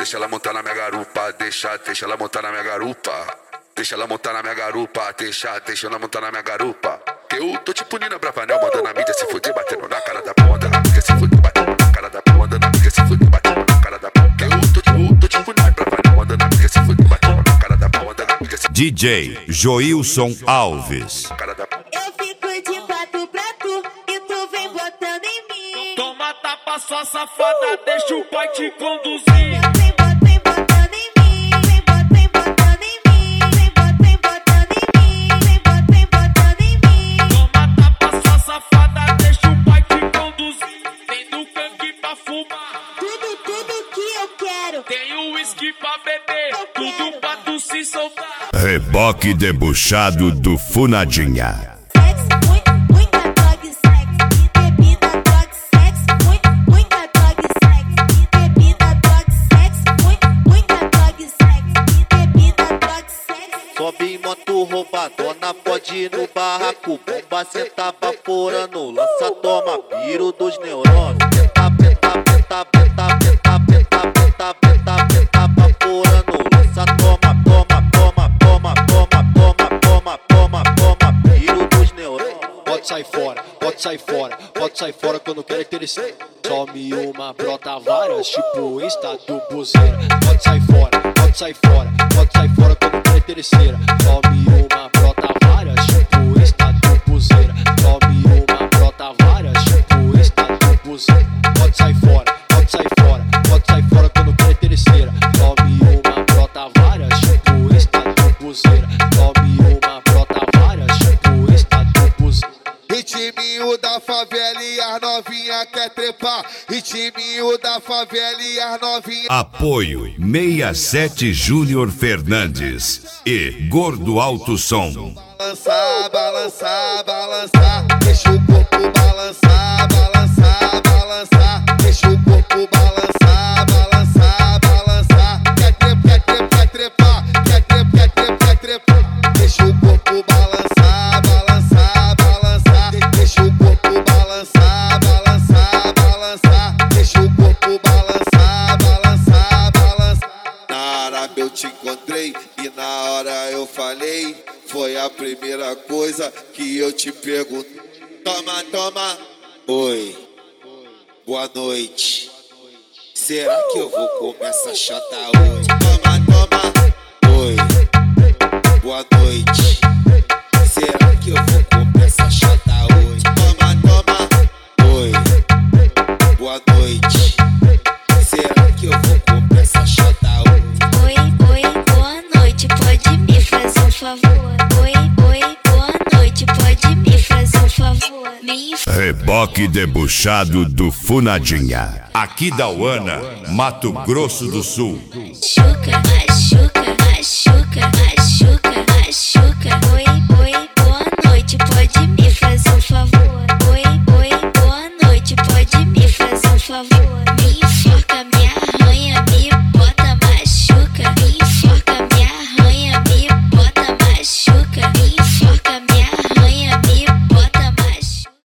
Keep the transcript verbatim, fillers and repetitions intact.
Deixa ela montar na minha garupa, deixa, deixa ela montar na minha garupa. Deixa ela montar na minha garupa, deixa, deixa ela montar na minha garupa. Que eu tô tipo Nina Bravanel, mandando a mídia se fuder, batendo na cara da porra, mandando a mídia se fuder, batendo na cara da porra, mandando a mídia se fuder, batendo na cara da porra. Que eu tô tipo, tô tipo Nina Bravanel, mandando a mídia se fuder, batendo na cara da porra, mandando a mídia se fuder. D J Joilson Alves. Eu fico de quatro pra tu e tu vem botando em mim. Toma tapa, sua safada, deixa o pai te conduzir. Vem botando, vem botando em mim. Vem botando, vem botando em mim. Vem botando, vem botando em mim. Vem botando, vem botando em mim. Toma tapa, sua safada, deixa o pai te conduzir. Tem do canque pra fumar, Tudo, tudo que eu quero. tem o uísque pra beber, Eu tudo quero. pra tu se soltar. Reboque debochado do Funadinha. Sexo, muito, muita droga e sexo. E bebida, droga e sexo. Muito, muita droga e sexo. E bebida, droga e sexo. Muito, muita droga e sexo. E bebida, droga e sexo. Sobe em moto roubadona, pode ir no barraco. Bomba senta baforando, lança toma, piro dos neurônios. Peta, peta, peta, peta, peta, peta, peta, peta, peta, baforando, lança toma, toma, toma, toma, toma, toma, toma, toma, toma, piro dos neurônios. Pode sair fora, pode sair fora, pode sair fora quando quer interessar. Some uma, brota várias, tipo Insta do buzeira. Pode sair fora, pode sair fora, pode sair fora quando quer interesseira. Some uma, brota várias, tipo Insta do buzeira. Some uma, brota várias, tipo Insta do buzeira. Pode sair fora, pode sair fora, pode sair fora quando quer interesseira. Some uma, brota várias, tipo Insta do buzeira. Some uma, brota várias, tipo Insta do buzeira. Ritminho da favela e as novinha quer trepar. Ritminho da favela e as novinha. Apoio sessenta e sete Júnior Fernandes e Gordo Alto Som. Balançar, balançar, balançar. Deixa o corpo balançar, balançar, balançar. Deixa o corpo balançar, balançar, balançar. Quer trepar, quer trepar, quer trepar, quer trepar, quer trepar, quer trepar. Deixa o corpo balançar, balançar, balançar. Deixa o corpo balançar, balançar, balançar. Deixa o corpo balançar, balançar, balançar. Na Arábia eu te encontrei e na hora eu falei. Foi a primeira coisa que eu te perguntei. Toma, toma. Oi. Boa noite. Será que eu vou comer essa chata hoje? Toma, toma. Oi. Boa noite. Será que eu vou comer essa chata hoje? Toma, toma. Oi. Boa noite. Será que eu vou comer essa chata hoje? Oi, oi, boa noite, pode me fazer um favor? Oi, oi, boa noite, pode me fazer um favor? Me Reboque debochado do Funadinha. Aqui da Uana, Mato Grosso do Sul. machuca, machuca, machuca, machuca.